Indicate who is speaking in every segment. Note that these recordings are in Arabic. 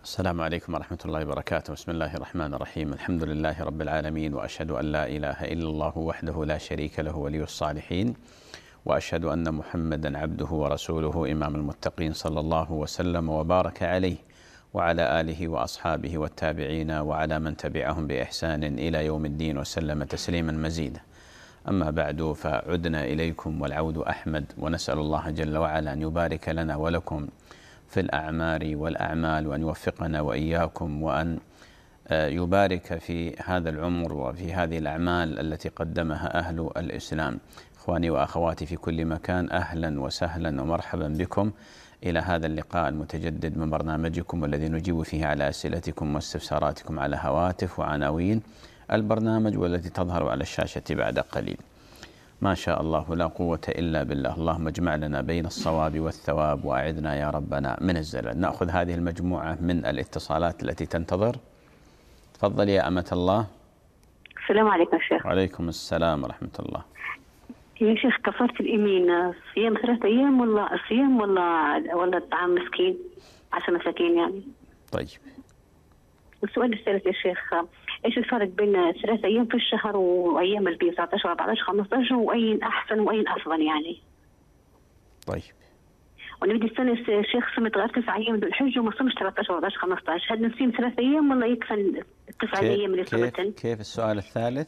Speaker 1: السلام عليكم ورحمة الله وبركاته. بسم الله الرحمن الرحيم. الحمد لله رب العالمين، وأشهد أن لا إله إلا الله وحده لا شريك له ولي الصالحين، وأشهد أن محمدا عبده ورسوله إمام المتقين، صلى الله وسلم وبارك عليه وعلى آله وأصحابه والتابعين وعلى من تبعهم بإحسان إلى يوم الدين، وسلم تسليما مزيدا. أما بعد، فعدنا إليكم والعود أحمد، ونسأل الله جل وعلا أن يبارك لنا ولكم في الأعمار والأعمال، وأن يوفقنا وإياكم، وأن يبارك في هذا العمر وفي هذه الأعمال التي قدمها أهل الإسلام. إخواني وأخواتي في كل مكان، أهلا وسهلا ومرحبا بكم إلى هذا اللقاء المتجدد من برنامجكم، والذي نجيب فيه على أسئلتكم واستفساراتكم على هواتف وعناوين البرنامج، والتي تظهر على الشاشة بعد قليل. ما شاء الله لا قوة إلا بالله. اللهم اجمع لنا بين الصواب والثواب، وأعذنا يا ربنا من الزلل. نأخذ هذه المجموعة من الاتصالات التي تنتظر. تفضل يا أمة الله.
Speaker 2: السلام عليكم شيخ.
Speaker 1: وعليكم السلام ورحمة الله.
Speaker 2: يا شيخ، كفارة اليمين صيام 3 أيام ولا صيام ولا طعام مسكين 10 مساكين يعني؟
Speaker 1: طيب.
Speaker 2: السؤال الثالث يا شيخ، ايش الفرق بين 3 أيام في الشهر وايام البيض 19 14 15، واين احسن واين افضل يعني؟
Speaker 1: طيب.
Speaker 2: ونبدي السنة يا شيخ، صمت غير 9 أيام ذو الحجة وما صمش 13 14 15، هل نصيم 3 أيام ولا يكفي 9 أيام اللي صمتن؟
Speaker 1: كيف السؤال الثالث؟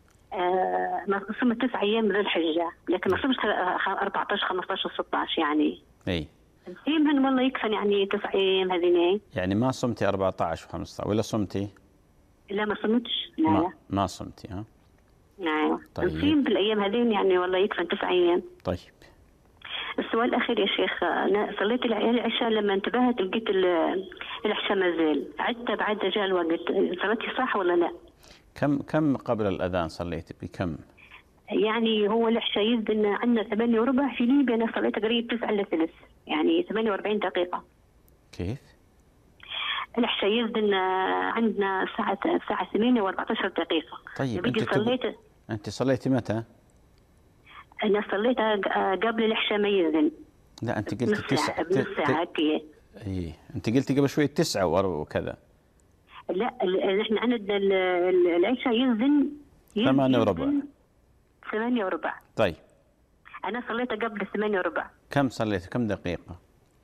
Speaker 2: ما صمت 9 أيام ذو الحجة، لكن ما صمش 14 15 16 يعني.
Speaker 1: اي.
Speaker 2: نصيمهن والله يكفي يعني 9 أيام هذين.
Speaker 1: يعني ما صمتي 14 و15 ولا صمتي؟
Speaker 2: لا ما صمتش. لا
Speaker 1: ما صمتي. ها.
Speaker 2: ايوه.
Speaker 1: طيب.
Speaker 2: نصيم بالايام هذين يعني والله يكفي 9 أيام.
Speaker 1: طيب.
Speaker 2: السؤال الاخير يا شيخ، انا صليت العشاء، لما انتبهت لقيت العشاء ما زال، عدت بعد جاء الوقت، صلاتي صح ولا لا؟
Speaker 1: كم قبل الأذان صليت بكم؟
Speaker 2: يعني هو العشاء يبدأ عندنا 8 وربع، في ليبيا انا صليت قريب 9 إلا ثلث، يعني 48 دقيقة.
Speaker 1: كيف؟
Speaker 2: العشاء يبدأ عندنا الساعة 8 و14 دقيقة.
Speaker 1: طيب. أنت صليتي متى؟
Speaker 2: أنا صليتها قبل العشاء ما يأذن.
Speaker 1: لا، أنت قلت 9
Speaker 2: بنص ساعة.
Speaker 1: إيه، أنت قلتي قبل شوي 9 وكذا.
Speaker 2: لا، نحن عندنا العشاء يأذن
Speaker 1: 8 وربع.
Speaker 2: 8 وربع.
Speaker 1: طيب.
Speaker 2: أنا صليتها قبل 8 وربع.
Speaker 1: كم صليت؟ كم دقيقة؟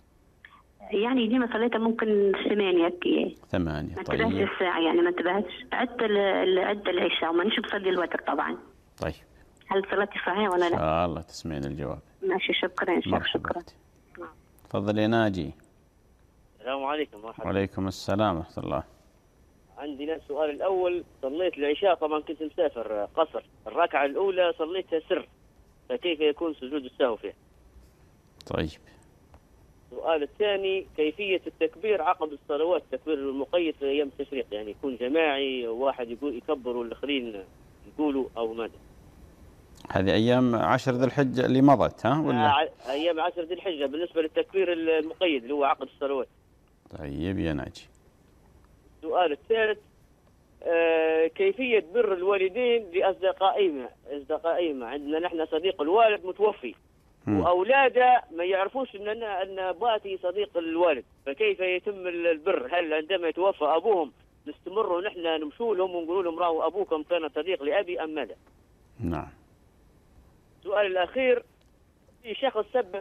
Speaker 2: يعني ديما صليتها ممكن 8 كي.
Speaker 1: 8.
Speaker 2: ما
Speaker 1: طيب.
Speaker 2: انتبهتش الساعة، يعني ما انتبهتش، عدت العشاء وما نشوف بصلي الوتر طبعا.
Speaker 1: طيب.
Speaker 2: هل صلاتي صحيحة ولا لا؟
Speaker 1: إن شاء الله تسمعين الجواب.
Speaker 2: ماشي، شكرا شيخ. شكرا.
Speaker 1: تفضل يا ناجي.
Speaker 3: السلام عليكم. مرحبا.
Speaker 1: وعليكم السلام ورحمة الله.
Speaker 3: عندنا السؤال الأول، صليت العشاء، طبعا كنت مسافر قصر، الركعة الأولى صليتها سر، فكيف يكون سجود السهو فيها؟
Speaker 1: طيب.
Speaker 3: السؤال الثاني، كيفية التكبير عقب الصلوات، تكبير المقيد في أيام التشريق، يعني يكون جماعي، واحد يقول يكبر والآخرين يقولوا أو ماذا؟
Speaker 1: هذه أيام 10 ذي الحجة اللي مضت، ها ولا؟
Speaker 3: أيام 10 ذي الحجة بالنسبة للتكبير المقيد اللي هو عقب الصلوات.
Speaker 1: طيب يا ناجي.
Speaker 3: السؤال الثالث، كيفية بر الوالدين لأصدقائهما. عندنا نحن صديق الوالد متوفي، وأولاده ما يعرفوش أن باتي صديق الوالد، فكيف يتم البر؟ هل عندما يتوفى أبوهم نستمروا نحن نمشوا لهم ونقول لهم راهو أبوكم كان صديق لأبي أم ماذا؟
Speaker 1: نعم.
Speaker 3: السؤال الأخير، في شخص سبب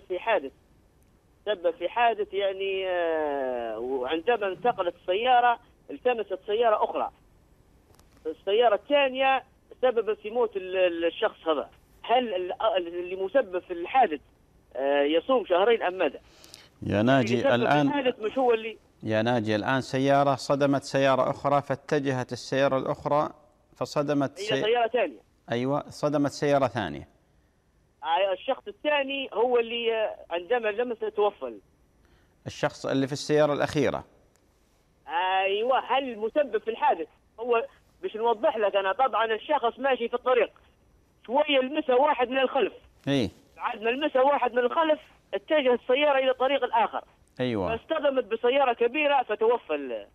Speaker 3: في حادث يعني، وعندما انتقلت السيارة التمست سيارة أخرى، السيارة الثانية سببت في موت الشخص هذا، هل اللي مسبب في الحادث يصوم شهرين أم ماذا؟
Speaker 1: يا ناجي الآن،
Speaker 3: الحادث مش هو اللي.
Speaker 1: يا ناجي الآن سيارة صدمت سيارة أخرى، فاتجهت السيارة الأخرى فصدمت
Speaker 3: سيارة ثانية.
Speaker 1: أيوة، صدمت سيارة ثانية.
Speaker 3: الشخص الثاني هو اللي عندما لمس توفى.
Speaker 1: الشخص اللي في السيارة الأخيرة.
Speaker 3: أيوة. هل المسبب في الحادث هو، باش نوضح لك أنا، طبعا الشخص ماشي في الطريق، شوية لمسه واحد من الخلف.
Speaker 1: إيه.
Speaker 3: بعد ما لمسه واحد من الخلف اتجه السيارة إلى الطريق الآخر.
Speaker 1: أيوة.
Speaker 3: فاصطدمت بسيارة كبيرة فتوفى.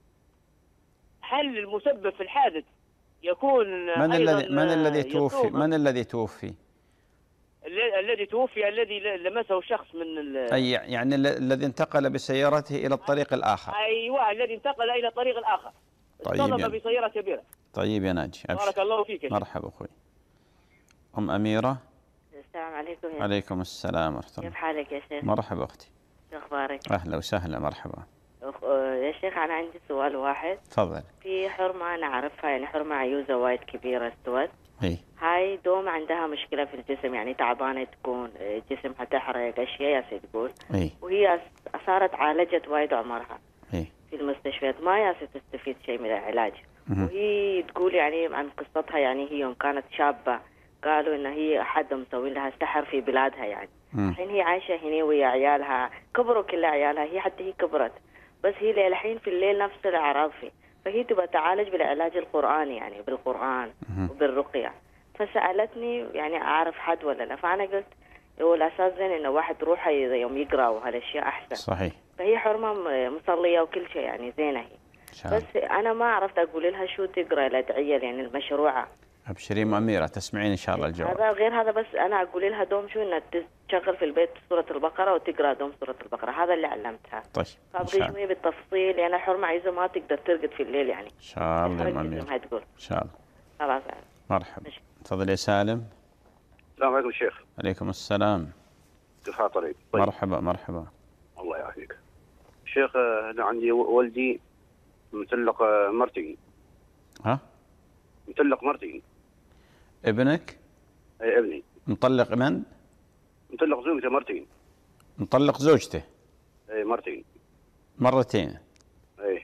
Speaker 3: هل المسبب في الحادث يكون
Speaker 1: من الذي توفي؟
Speaker 3: الذي توفي، الذي لمسه شخص من
Speaker 1: أي يعني الذي انتقل بسيارته إلى الطريق الآخر.
Speaker 3: أيوة، الذي انتقل إلى الطريق الآخر، اصطدم
Speaker 1: طيب
Speaker 3: بسيارة كبيرة.
Speaker 1: طيب يا ناجي، أبشر.
Speaker 3: بارك الله فيك يا شيخ.
Speaker 1: مرحبا أخوي. أم أميرة.
Speaker 4: السلام عليكم يا
Speaker 1: عليكم السلام ورحمة الله.
Speaker 4: كيف حالك يا شيخ؟
Speaker 1: مرحبا أختي.
Speaker 4: شو أخبارك؟
Speaker 1: أهلا وسهلا، مرحبا.
Speaker 4: يا شيخ أنا عندي سؤال واحد.
Speaker 1: تفضل.
Speaker 4: في حرمة أنا أعرفها، يعني حرمة عيوزة وايد كبيرة استوت. هاي دوم عندها مشكلة في الجسم، يعني تعبانة تكون، جسمها تحرق أشياء يا تقول. وهي صارت عالجت وايد عمرها في المستشفيات، ما ياسي تستفيد شيء من العلاج. وهي تقول يعني عن قصتها، يعني هي يوم كانت شابة قالوا إن هي حد مسوي لها سحر في بلادها، يعني الحين هي عايشة هنا ويا عيالها، كبروا كل عيالها، هي حتى هي كبرت، بس هي للحين في الليل نفس الأعراض فيه، فهي تبغى تعالج بالعلاج القرآني، يعني بالقرآن وبالرقية. فسألتني يعني أعرف حد ولا لا، فأنا قلت هو الأساس زين إنه واحد روحه يوم يقرأ وهالأشياء أحسن.
Speaker 1: صحيح.
Speaker 4: فهي حرمة مصلية وكل شيء، يعني زينة هي. بس أنا ما عرفت أقول لها شو تقرأ الأدعية يعني المشروعة.
Speaker 1: أبشري أم أميرة، تسمعين إن شاء الله الجواب.
Speaker 4: هذا غير هذا، بس أنا أقول لها دوم شو إنها تشغل في البيت سورة البقرة وتقرأ دوم سورة البقرة، هذا اللي علمتها.
Speaker 1: طيب.
Speaker 4: فأبغي شوية بالتفصيل، يعني حرمة عايزة ما تقدر ترقد في الليل يعني.
Speaker 1: إن شاء الله يا أم أميرة.
Speaker 4: تقول.
Speaker 1: إن شاء الله.
Speaker 4: خلاص.
Speaker 1: مرحبا. تفضل يا سالم.
Speaker 5: السلام عليكم شيخ.
Speaker 1: عليكم السلام.
Speaker 5: كيف حالك؟ طيب.
Speaker 1: مرحبا مرحبا.
Speaker 5: الله يعافيك. شيخ أنا عندي والدي مطلق مرتين.
Speaker 1: ها؟
Speaker 5: مطلق مرتين.
Speaker 1: ابنك؟
Speaker 5: اي ابني.
Speaker 1: مطلق من؟
Speaker 5: مطلق زوجته مرتين.
Speaker 1: مطلق زوجته؟
Speaker 5: اي مرتين.
Speaker 1: مرتين.
Speaker 5: اي.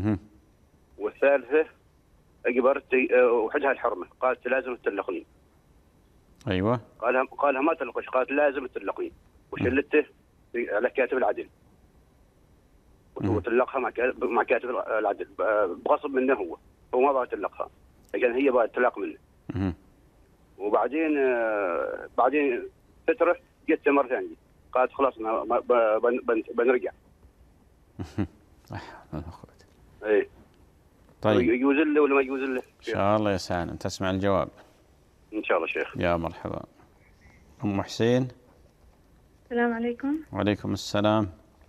Speaker 5: والثالثة اجبرت وحدها الحرمة، قالت لازم تطلقني.
Speaker 1: ايوه.
Speaker 5: قالها ما تطلقش، قالت لازم تطلقني، وشلته على كاتب العدل. وطلقها مع كاتب العدل بغصب منه، هو ما بغى يطلقها، لكن هي بغى الطلاق منه. وبعدين فترة جت مرة ثانية، قالت خلاص بنرجع. اي.
Speaker 1: طيب.
Speaker 5: يجوز له ولا ما يجوز له؟
Speaker 1: ان شاء الله يا سالم تسمع الجواب.
Speaker 5: ان شاء الله شيخ.
Speaker 1: يا مرحبا. ام حسين.
Speaker 6: السلام عليكم.
Speaker 1: وعليكم السلام.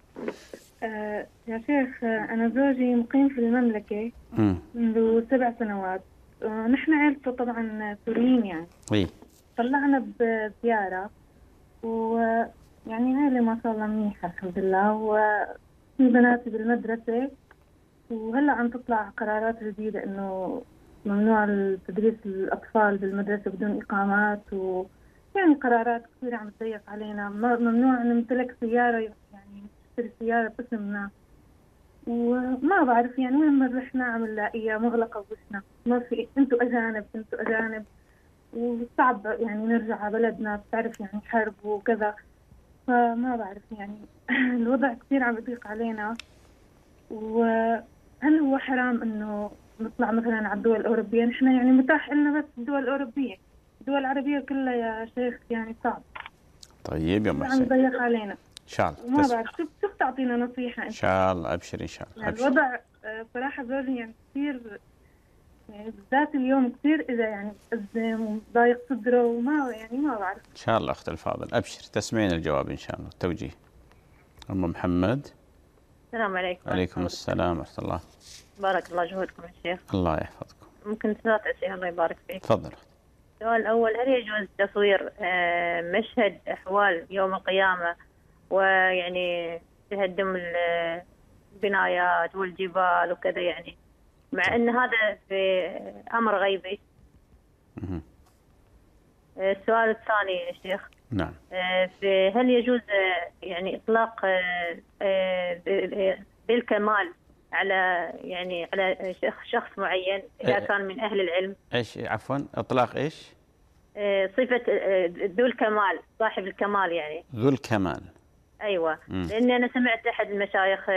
Speaker 6: يا شيخ أنا زوجي مقيم في المملكة منذ 7 سنوات. نحن عائلته طبعا سوريين يعني. طلعنا بزيارة، ويعني عائلة ما شاء الله منيحة الحمد لله، وفي بناتي بالمدرسة، وهلا عم تطلع قرارات جديدة إنه ممنوع تدريس الأطفال بالمدرسة بدون إقامات، ويعني قرارات كثيرة عم تضيق علينا. ممنوع نمتلك سيارة، يعني نشتري سيارة باسمنا، وما بعرف يعني وين ما رحنا عم نلاقيها مغلقة بوشنا، ما في انتوا أجانب وصعب يعني نرجع على بلدنا، بتعرف يعني حرب وكذا، فما بعرف يعني الوضع كثير عم يضيق علينا. وهل هو حرام إنه نطلع مثلا على الدول الأوروبية؟ نحن يعني متاح لنا بس الدول الأوروبية، الدول العربية كلها يا شيخ يعني صعب.
Speaker 1: طيب يا ام حسين.
Speaker 6: عم يضيق علينا
Speaker 1: ان شاء الله.
Speaker 6: وما بعرف شو بتعطينا نصيحة
Speaker 1: ان شاء الله. ابشر ان شاء الله.
Speaker 6: يعني الوضع صراحة زوجي يعني كثير، يعني بالذات اليوم كثير إذا يعني أزم وضايق صدره، وما يعني ما بعرف.
Speaker 1: ان شاء الله اخت الفاضل، ابشر تسمعين الجواب ان شاء الله. التوجيه. ام محمد.
Speaker 7: السلام عليكم.
Speaker 1: وعليكم السلام ورحمة الله.
Speaker 7: بارك الله جهودكم يا شيخ.
Speaker 1: الله يحفظكم.
Speaker 7: ممكن سؤال أسئلة الله يبارك فيك.
Speaker 1: تفضل.
Speaker 7: السؤال الأول، هل يجوز تصوير مشهد أحوال يوم القيامة ويعني تهدم البنايات والجبال وكذا، يعني مع أن هذا في أمر غيبي؟ السؤال الثاني يا شيخ.
Speaker 1: نعم.
Speaker 7: هل يجوز يعني إطلاق بالكمال على يعني على شخص معين إذا كان من أهل العلم؟
Speaker 1: إيش عفوا إطلاق إيش؟
Speaker 7: صفة ذو الكمال، صاحب الكمال يعني.
Speaker 1: ذو الكمال.
Speaker 7: أيوة. لأني أنا سمعت أحد المشايخ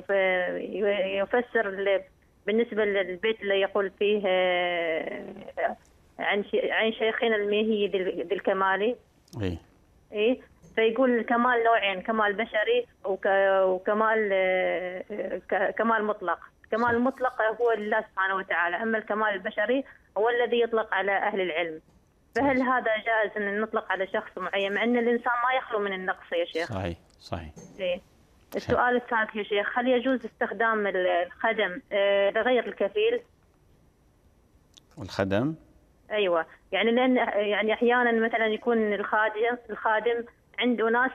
Speaker 7: يفسر بالنسبة للبيت اللي يقول فيه عن شيخنا الميهي ذي الكمالي. إيه فيقول الكمال نوعين، كمال بشري وكمال كمال مطلق. الكمال المطلق هو لله سبحانه وتعالى، أما الكمال البشري هو الذي يطلق على أهل العلم. فهل هذا جائز أن نطلق على شخص معين مع أن الإنسان ما يخلو من النقص يا شيخ؟
Speaker 1: صحيح.
Speaker 7: إيه. السؤال الثالث يا شيخ، هل يجوز استخدام الخدم لغير الكفيل؟
Speaker 1: الخدم؟
Speaker 7: أيوة، يعني لأن يعني أحيانا مثلا يكون الخادم عنده ناس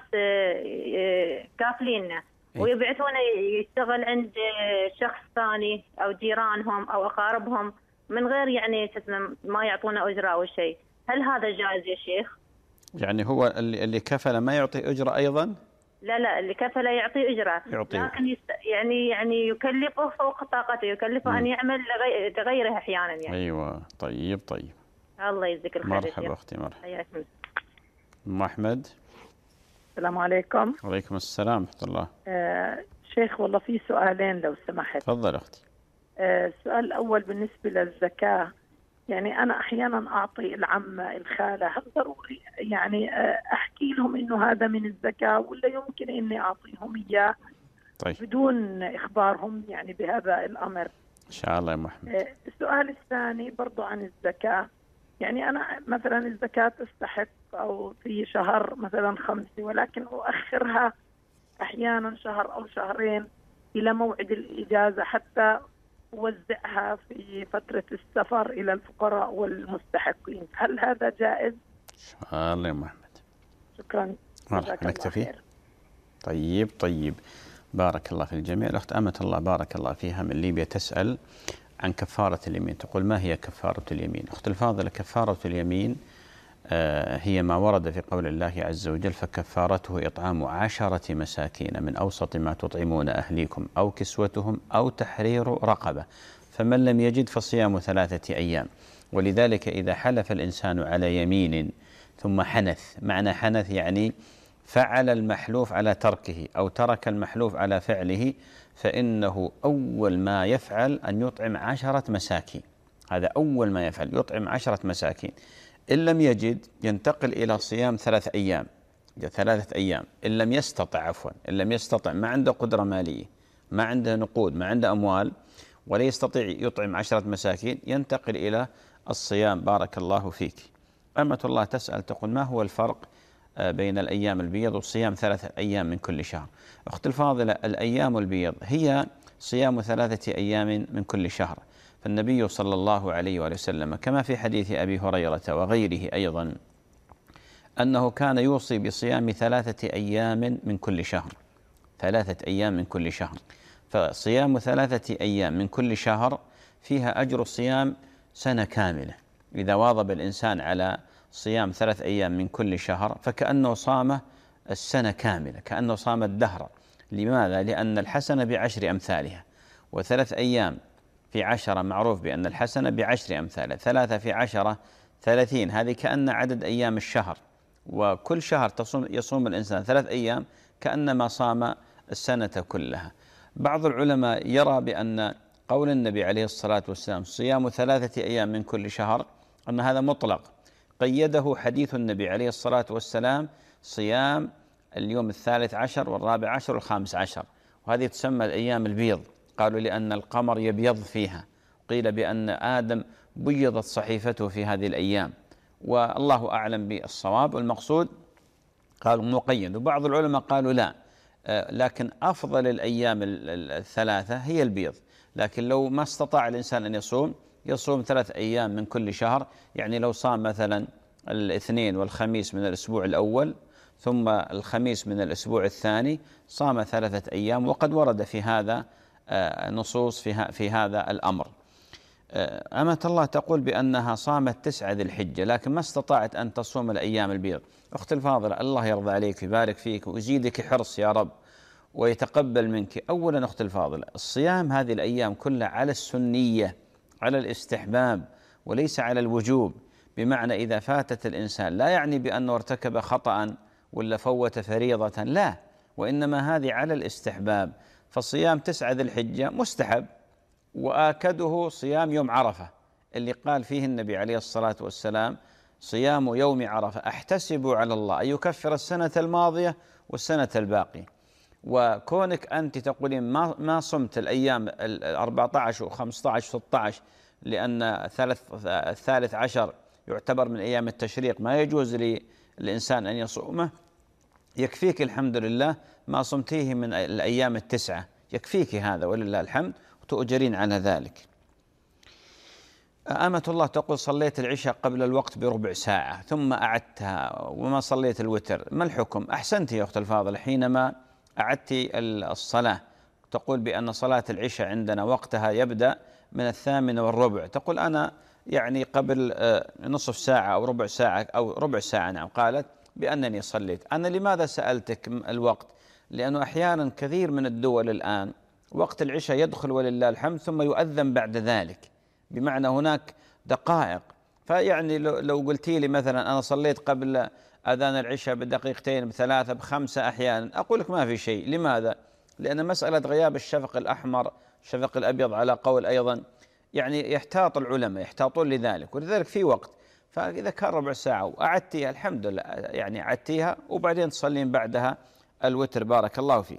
Speaker 7: كافلينه ويبعثونه يشتغل عند شخص ثاني أو جيرانهم أو أقاربهم من غير يعني ما يعطونه أجرة أو شيء، هل هذا جائز يا شيخ؟
Speaker 1: يعني هو اللي كفل ما يعطي أجرة أيضا؟
Speaker 7: لا، اللي كفل يعطي أجرة، لكن يعني يكلفه فوق طاقته، يكلفه أن يعمل لغيره أحيانا يعني.
Speaker 1: أيوة. طيب.
Speaker 7: الله يجزيك الخير.
Speaker 1: مرحبا أختي، مرحبا.
Speaker 7: حياكم.
Speaker 1: أم أحمد.
Speaker 8: السلام عليكم.
Speaker 1: وعليكم السلام ورحمة الله.
Speaker 8: شيخ والله في سؤالين لو سمحت.
Speaker 1: تفضل أختي.
Speaker 8: السؤال الأول بالنسبة للزكاة، يعني أنا أحيانا أعطي العمة الخالة، هل ضروري يعني أحكي لهم إنه هذا من الزكاة ولا يمكن إني أعطيهم إياه
Speaker 1: طيب
Speaker 8: بدون إخبارهم يعني بهذا الأمر؟
Speaker 1: إن شاء الله يا محمد.
Speaker 8: السؤال الثاني برضو عن الزكاة، يعني أنا مثلا الزكاة تستحق أو في شهر مثلا 5 ولكن أؤخرها أحيانا شهر أو شهرين إلى موعد الإجازة حتى وزعها في فترة السفر إلى الفقراء والمستحقين، هل هذا جائز؟
Speaker 1: إن شاء الله يا محمد.
Speaker 8: شكرا.
Speaker 1: نكتفي. طيب بارك الله في الجميع. الأخت أمة الله بارك الله فيها من ليبيا تسأل عن كفارة اليمين، تقول ما هي كفارة اليمين؟ أخت الفاضلة، كفارة اليمين هي ما ورد في قول الله عز وجل فكفارته إطعام 10 مساكين من أوسط ما تطعمون أهليكم أو كسوتهم أو تحرير رقبة، فمن لم يجد فصيام 3 أيام. ولذلك إذا حلف الإنسان على يمين ثم حنث، معنى حنث يعني فعل المحلوف على تركه أو ترك المحلوف على فعله، فإنه أول ما يفعل أن يطعم 10 مساكين. هذا أول ما يفعل، يطعم 10 مساكين. إن لم يجد ينتقل إلى صيام 3 أيام. 3 أيام. إن لم يستطع ما عنده قدرة مالية، ما عنده نقود، ما عنده أموال، ولا يستطيع يطعم 10 مساكين، ينتقل إلى الصيام. بارك الله فيك. أمة الله تسأل تقول ما هو الفرق بين الأيام البيض وصيام 3 أيام من كل شهر؟ أخت الفاضلة، الأيام البيض هي صيام 3 أيام من كل شهر، فالنبي صلى الله عليه وآله وسلم كما في حديث أبي هريرة وغيره أيضا أنه كان يوصي بصيام 3 أيام من كل شهر. 3 أيام من كل شهر، فصيام 3 أيام من كل شهر فيها أجر صيام سنة كاملة. إذا واظب الإنسان على صيام 3 أيام من كل شهر فكأنه صام السنة كاملة، كأنه صام الدهر. لماذا؟ لأن الحسنة ب10 أمثالها، و3 أيام في 10 معروف بأن الحسنة ب10 أمثالها، 3 في 10 30، هذه كأن عدد أيام الشهر، وكل شهر يصوم الإنسان 3 أيام كأنما صام السنة كلها. بعض العلماء يرى بأن قول النبي عليه الصلاة والسلام صيام 3 أيام من كل شهر أن هذا مطلق، قيده حديث النبي عليه الصلاة والسلام صيام اليوم 13 و14 و15، وهذه تسمى الأيام البيض. قالوا لأن القمر يبيض فيها، قيل بأن آدم بيضت صحيفته في هذه الأيام، والله أعلم بالصواب. والمقصود قالوا مقيد، وبعض العلماء قالوا لا، لكن أفضل الأيام 3 هي البيض. لكن لو ما استطاع الإنسان أن يصوم 3 أيام من كل شهر، يعني لو صام مثلا الاثنين والخميس من الأسبوع الأول ثم الخميس من الأسبوع الثاني، صام 3 أيام، وقد ورد في هذا نصوص في هذا الأمر. أمة الله تقول بأنها صامت 9 ذي الحجة لكن ما استطاعت أن تصوم الأيام البيض. أخت الفاضلة، الله يرضى عليك ويبارك فيك ويزيدك حرص يا رب ويتقبل منك. أولا أخت الفاضلة، الصيام هذه الأيام كلها على السنية، على الاستحباب وليس على الوجوب. بمعنى إذا فاتت الإنسان لا يعني بأنه ارتكب خطأ ولا فوت فريضة، لا، وإنما هذه على الاستحباب. فصيام 9 ذي الحجة مستحب، وآكده صيام يوم عرفة اللي قال فيه النبي عليه الصلاة والسلام صيام يوم عرفة أحتسب على الله أن يكفر السنة الماضية والسنة الباقية. وكونك أنت تقولين ما صمت الأيام 14 و15 و16 لأن 13 يعتبر من أيام التشريق ما يجوز للإنسان أن يصومه، يكفيك الحمد لله ما صمتيه من الأيام التسعة، يكفيك هذا ولله الحمد، وتؤجرين على ذلك. أمة الله تقول صليت العشاء قبل الوقت بربع ساعة ثم أعدتها وما صليت الوتر، ما الحكم؟ أحسنت يا أخت الفاضل، حينما أعدت الصلاة تقول بأن صلاة العشاء عندنا وقتها يبدأ من 8:15، تقول أنا يعني قبل نصف ساعة أو ربع ساعة أو ربع ساعة، نعم، قالت بأنني صليت. أنا لماذا سألتك الوقت؟ لأنه أحيانا كثير من الدول الآن وقت العشاء يدخل ولله الحمد ثم يؤذن بعد ذلك، بمعنى هناك دقائق. فيعني لو قلتي لي مثلا أنا صليت قبل أذان العشاء بدقيقتين بثلاثة بخمسة أحيانا، أقول لك ما في شيء. لماذا؟ لأن مسألة غياب الشفق الأحمر الشفق الأبيض على قول أيضا يعني يحتاط العلماء يحتاطون لذلك، ولذلك في وقت. فإذا كان ربع ساعة وأعدتيها الحمد لله، يعني أعدتيها وبعدين تصلين بعدها الوتر. بارك الله فيك.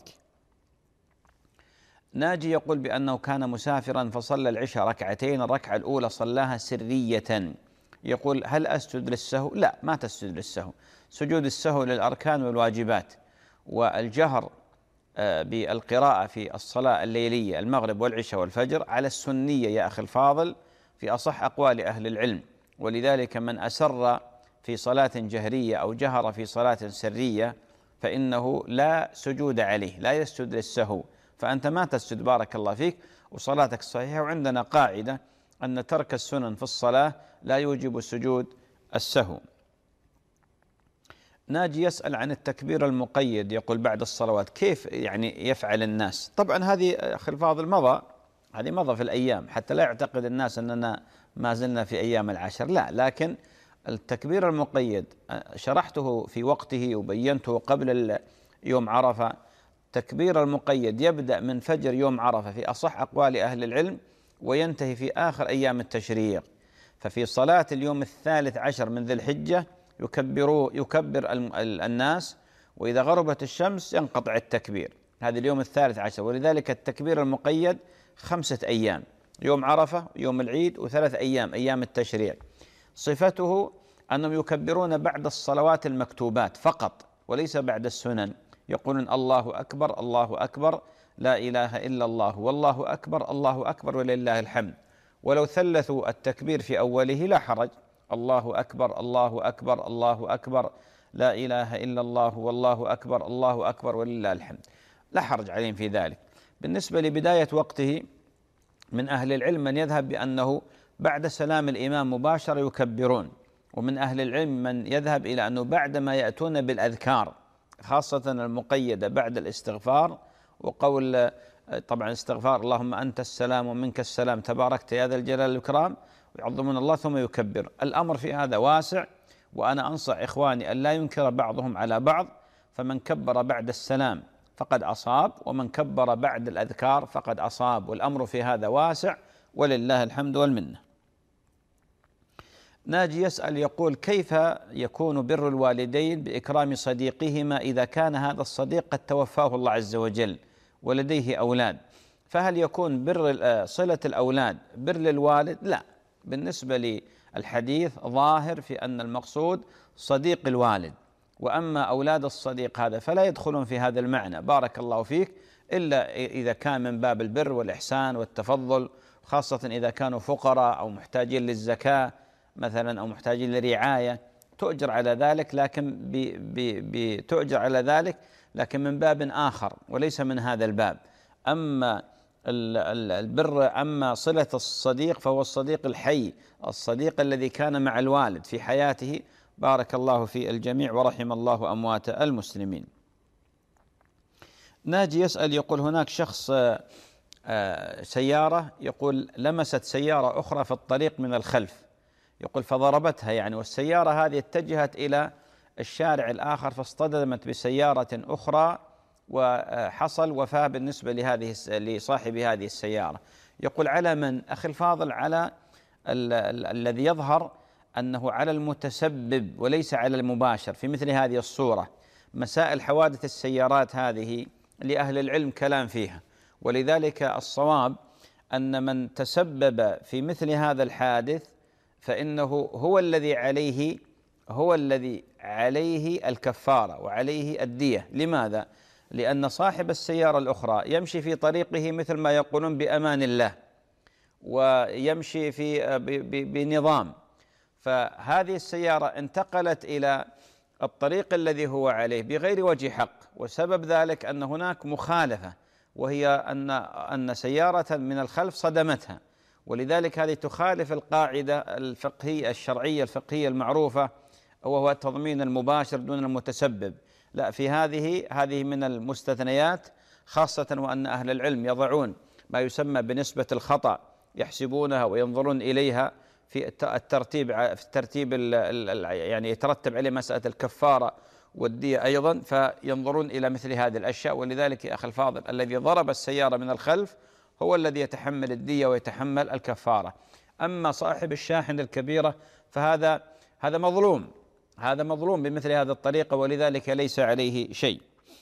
Speaker 1: ناجي يقول بأنه كان مسافرا فصلى العشاء ركعتين، الركعة الأولى صلاها سرية، يقول هل أسجد للسهو؟ لا، ما تسجد للسهو. سجود السهو للأركان والواجبات، والجهر بالقراءة في الصلاة الليلية المغرب والعشاء والفجر على السنية يا أخي الفاضل في أصح أقوال أهل العلم. ولذلك من أسر في صلاة جهرية أو جهر في صلاة سرية فإنه لا سجود عليه، لا يسجد للسهو، فأنت ما تسجد بارك الله فيك وصلاتك صحيحة. وعندنا قاعدة أن ترك السنن في الصلاة لا يوجب سجود السهو. ناجي يسأل عن التكبير المقيد، يقول بعد الصلوات كيف يعني يفعل الناس؟ طبعا هذه أخي الفاضل مضى في الأيام، حتى لا يعتقد الناس أننا ما زلنا في أيام العشر، لا. لكن التكبير المقيد شرحته في وقته وبينته قبل يوم عرفة. التكبير المقيد يبدأ من فجر يوم عرفة في أصح أقوال أهل العلم وينتهي في آخر أيام التشريق. ففي صلاة اليوم 13 من ذي الحجة يكبر الناس، وإذا غربت الشمس ينقطع التكبير. هذا اليوم 13، ولذلك التكبير المقيد 5 أيام، يوم عرفة يوم العيد و3 أيام أيام التشريع. صفته أنهم يكبرون بعد الصلوات المكتوبات فقط وليس بعد السنن، يقولون الله أكبر الله أكبر لا إله إلا الله والله أكبر الله أكبر ولله الحمد. ولو ثلثوا التكبير في أوله لا حرج، الله أكبر الله أكبر الله أكبر لا إله إلا الله والله أكبر الله أكبر ولله الحمد، لا حرج عليهم في ذلك. بالنسبة لبداية وقته من أهل العلم من يذهب بأنه بعد سلام الإمام مباشرة يكبرون، ومن أهل العلم من يذهب إلى أنه بعدما يأتون بالأذكار خاصة المقيدة بعد الاستغفار، وقول طبعا استغفار اللهم أنت السلام ومنك السلام تباركت يا ذا الجلال والإكرام، ويعظمون الله ثم يكبر. الأمر في هذا واسع، وأنا أنصح إخواني أن لا ينكر بعضهم على بعض، فمن كبر بعد السلام فقد أصاب، ومن كبر بعد الأذكار فقد أصاب، والأمر في هذا واسع ولله الحمد والمنة. ناجي يسأل يقول كيف يكون بر الوالدين بإكرام صديقهما إذا كان هذا الصديق قد توفاه الله عز وجل ولديه أولاد؟ فهل يكون بر صلة الأولاد بر للوالد؟ لا، بالنسبة للحديث ظاهر في أن المقصود صديق الوالد، وأما أولاد الصديق هذا فلا يدخلون في هذا المعنى بارك الله فيك، إلا إذا كان من باب البر والإحسان والتفضل، خاصة إذا كانوا فقراء أو محتاجين للزكاة مثلا أو محتاجين لرعاية تؤجر على ذلك، لكن تؤجر على ذلك لكن من باب آخر وليس من هذا الباب. أما البر، أما صلة الصديق فهو الصديق الحي، الصديق الذي كان مع الوالد في حياته. بارك الله في الجميع ورحم الله أموات المسلمين. ناجي يسأل يقول هناك شخص سيارة يقول لمست سيارة أخرى في الطريق من الخلف، يقول فضربتها يعني، والسيارة هذه اتجهت إلى الشارع الآخر فاصطدمت بسيارة أخرى وحصل وفاة بالنسبة لصاحب هذه السيارة. يقول على من؟ أخي الفاضل على الذي يظهر أنه على المتسبب وليس على المباشر في مثل هذه الصورة. مسائل حوادث السيارات هذه لأهل العلم كلام فيها، ولذلك الصواب أن من تسبب في مثل هذا الحادث فإنه هو الذي عليه الكفارة وعليه الدية. لماذا؟ لأن صاحب السيارة الأخرى يمشي في طريقه مثل ما يقولون بأمان الله، ويمشي بنظام، فهذه السيارة انتقلت إلى الطريق الذي هو عليه بغير وجه حق، وسبب ذلك أن هناك مخالفة، وهي أن سيارة من الخلف صدمتها، ولذلك هذه تخالف القاعدة الفقهية الشرعية الفقهية المعروفة، وهو التضمين المباشر دون المتسبب. لا، في هذه من المستثنيات، خاصة وأن أهل العلم يضعون ما يسمى بنسبة الخطأ، يحسبونها وينظرون إليها في الترتيب يعني يترتب عليه مسألة الكفارة والدية أيضا، فينظرون إلى مثل هذه الأشياء. ولذلك يا أخي الفاضل، الذي ضرب السيارة من الخلف هو الذي يتحمل الدية ويتحمل الكفارة. أما صاحب الشاحنة الكبيرة فهذا مظلوم، بمثل هذه الطريقة، ولذلك ليس عليه شيء.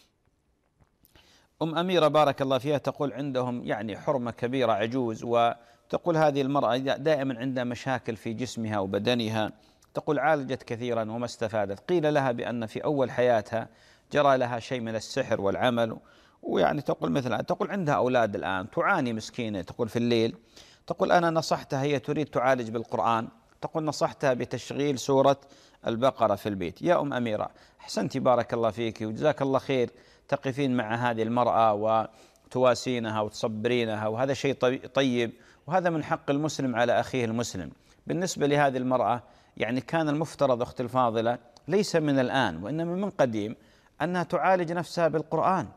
Speaker 1: أميرة بارك الله فيها تقول عندهم يعني حرمة كبيرة، عجوز، وتقول هذه المرأة دائما عندها مشاكل في جسمها وبدنها، تقول عالجت كثيرا وما استفادت. قيل لها بأن في أول حياتها جرى لها شيء من السحر والعمل، ويعني تقول عندها أولاد الآن، تعاني مسكينة. تقول في الليل، تقول أنا نصحتها، هي تريد تعالج بالقرآن، تقول نصحتها بتشغيل سورة البقرة في البيت. يا أميرة، أحسنتي بارك الله فيك وجزاك الله خير، تقفين مع هذه المرأة وتواسينها وتصبرينها، وهذا شيء طيب، وهذا من حق المسلم على أخيه المسلم. بالنسبة لهذه المرأة يعني كان المفترض أختي الفاضلة ليس من الآن وإنما من قديم أنها تعالج نفسها بالقرآن.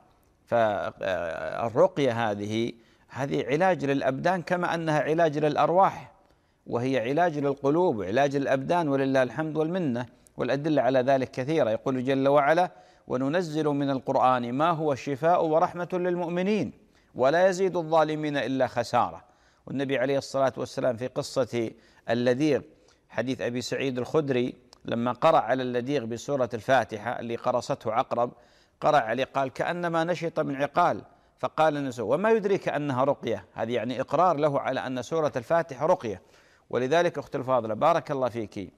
Speaker 1: فالرقية هذه علاج للأبدان كما أنها علاج للأرواح، وهي علاج للقلوب وعلاج للأبدان، ولله الحمد والمنة، والأدلة على ذلك كثيرة. يقول جل وعلا: وننزل من القرآن ما هو شفاء ورحمة للمؤمنين ولا يزيد الظالمين إلا خسارة. والنبي عليه الصلاة والسلام في قصة اللديغ، حديث أبي سعيد الخدري، لما قرأ على اللديغ بسورة الفاتحة اللي قرصته عقرب، قرأ عليه قال كأنما نشط من عقال، فقال الناس وما يدريك أنها رقية. هذه يعني إقرار له على أن سورة الفاتحة رقية. ولذلك أخت الفاضلة بارك الله فيك،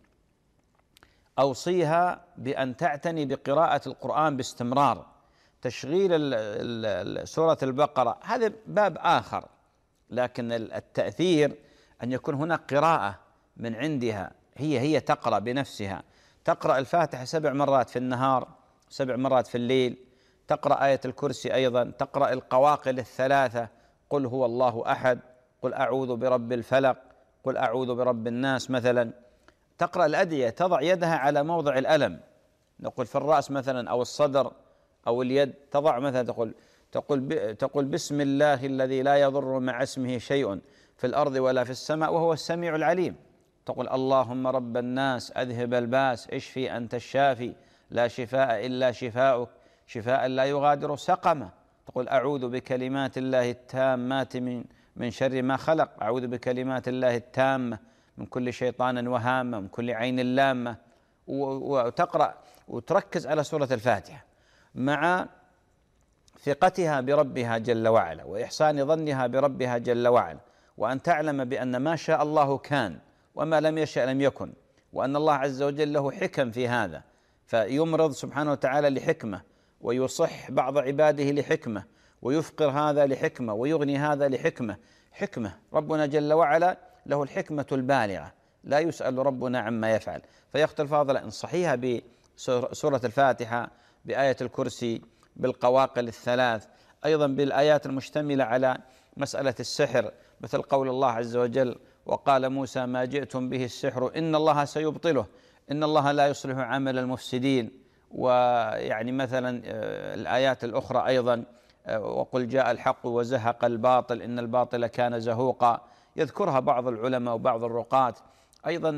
Speaker 1: أوصيها بأن تعتني بقراءة القرآن باستمرار. تشغيل سورة البقرة هذا باب آخر، لكن التأثير أن يكون هناك قراءة من عندها، هي تقرأ بنفسها، تقرأ الفاتحة 7 مرات في النهار، 7 مرات في الليل، تقرأ آية الكرسي أيضا، تقرأ القواقل 3، قل هو الله أحد، قل أعوذ برب الفلق، قل أعوذ برب الناس مثلا، تقرأ الأدعية، تضع يدها على موضع الألم، نقول في الرأس مثلا أو الصدر أو اليد، تضع مثلا تقول بسم الله الذي لا يضر مع اسمه شيء في الأرض ولا في السماء وهو السميع العليم. تقول اللهم رب الناس أذهب الباس اشفي أنت الشافي لا شفاء إلا شفاؤك شفاء لا يغادر سقما. تقول أعوذ بكلمات الله التامات من شر ما خلق، أعوذ بكلمات الله التامة من كل شيطان وهامة، من كل عين لامة. وتقرأ وتركز على سورة الفاتحة مع ثقتها بربها جل وعلا وإحسان ظنها بربها جل وعلا، وأن تعلم بأن ما شاء الله كان وما لم يشأ لم يكن، وأن الله عز وجل له حكم في هذا، فيمرض سبحانه وتعالى لحكمة، ويصح بعض عباده لحكمة، ويفقر هذا لحكمة، ويغني هذا لحكمة. حكمة ربنا جل وعلا له الحكمة البالغة، لا يسأل ربنا عما يفعل. فيا أختي الفاضلة انصحيها بسورة الفاتحة، بآية الكرسي، بالقواقل 3، أيضا بالآيات المشتملة على مسألة السحر، مثل قول الله عز وجل وقال موسى ما جئتم به السحر إن الله سيبطله إن الله لا يصلح عمل المفسدين. ويعني مثلا الآيات الأخرى أيضا وقل جاء الحق وزهق الباطل إن الباطل كان زهوقا، يذكرها بعض العلماء وبعض الرقاة. أيضا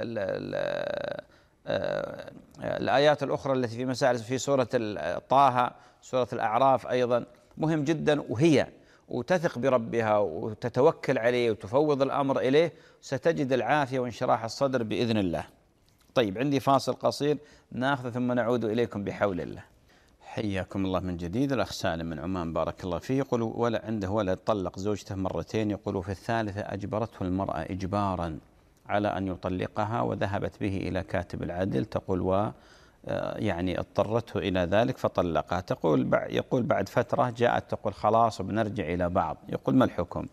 Speaker 1: الآيات الأخرى التي في مسائل في سورة طه، سورة الأعراف أيضا مهم جدا، وتثق بربها وتتوكل عليه وتفوض الأمر إليه، ستجد العافية وانشراح الصدر بإذن الله. طيب عندي فاصل قصير ناخذ ثم نعود إليكم بحول الله. حياكم الله من جديد. الأخ سالم من عمان بارك الله فيه يقول عنده ولد طلق زوجته مرتين، يقول في الثالثة أجبرته المرأة إجبارا على أن يطلقها، وذهبت به إلى كاتب العدل تقول يعني اضطرته إلى ذلك فطلقها. يقول بعد فترة جاءت تقول خلاص بنرجع إلى بعض. يقول ما الحكم؟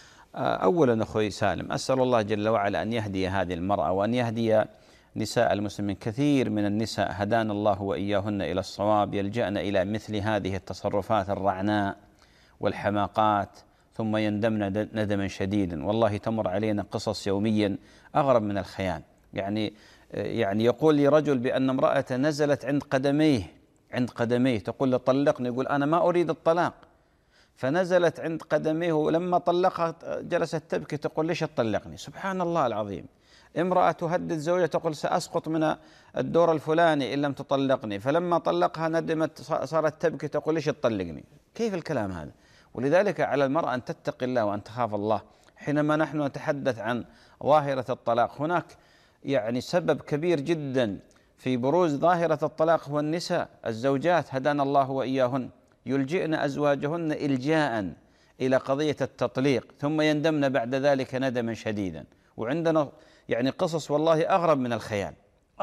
Speaker 1: أولا أخوي سالم، أسأل الله جل وعلا أن يهدي هذه المرأة وأن يهدي نساء المسلمين. كثير من النساء هدانا الله وإياهن إلى الصواب يلجأن إلى مثل هذه التصرفات الرعناء والحماقات ثم يندمن ندما شديدا. والله تمر علينا قصص يوميا أغرب من الخيال. يعني يقول لي رجل بأن امرأة نزلت عند قدميه تقول له طلقني، يقول أنا ما أريد الطلاق، فنزلت عند قدميه ولما طلقها جلست تبكي تقول ليش تطلقني؟ سبحان الله العظيم. امرأة تهدد زوجها تقول سأسقط من الدور الفلاني إن لم تطلقني، فلما طلقها ندمت صارت تبكي تقول ليش تطلقني؟ كيف الكلام هذا؟ ولذلك على المرأة أن تتقي الله وأن تخاف الله. حينما نحن نتحدث عن ظاهرة الطلاق، هناك يعني سبب كبير جدا في بروز ظاهرة الطلاق هو النساء. الزوجات هدانا الله وإياهن يلجئن أزواجهن إلجاء إلى قضية التطليق ثم يندمن بعد ذلك ندما شديدا. وعندنا يعني قصص والله أغرب من الخيال.